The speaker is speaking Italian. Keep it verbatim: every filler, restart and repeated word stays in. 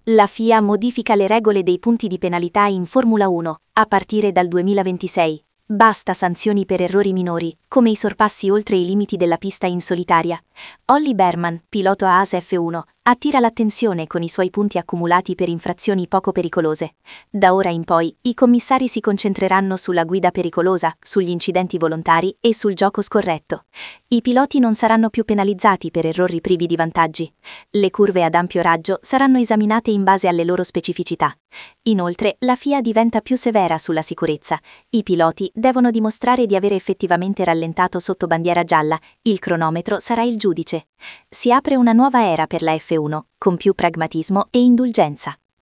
La F I A modifica le regole dei punti di penalità in Formula uno, a partire dal duemilaventisei. Basta sanzioni per errori minori, come i sorpassi oltre i limiti della pista in solitaria. Ollie Berman, pilota A S F uno, attira l'attenzione con i suoi punti accumulati per infrazioni poco pericolose. Da ora in poi, i commissari si concentreranno sulla guida pericolosa, sugli incidenti volontari e sul gioco scorretto. I piloti non saranno più penalizzati per errori privi di vantaggi. Le curve ad ampio raggio saranno esaminate in base alle loro specificità. Inoltre, la F I A diventa più severa sulla sicurezza. I piloti devono dimostrare di avere effettivamente rallentato sotto bandiera gialla, il cronometro sarà il giudice. Si apre una nuova era per la F uno, con più pragmatismo e indulgenza.